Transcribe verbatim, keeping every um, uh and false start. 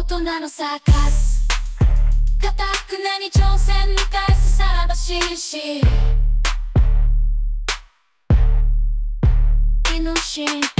人のサーカス。かたくなに挑戦に返すさらば紳士。犬神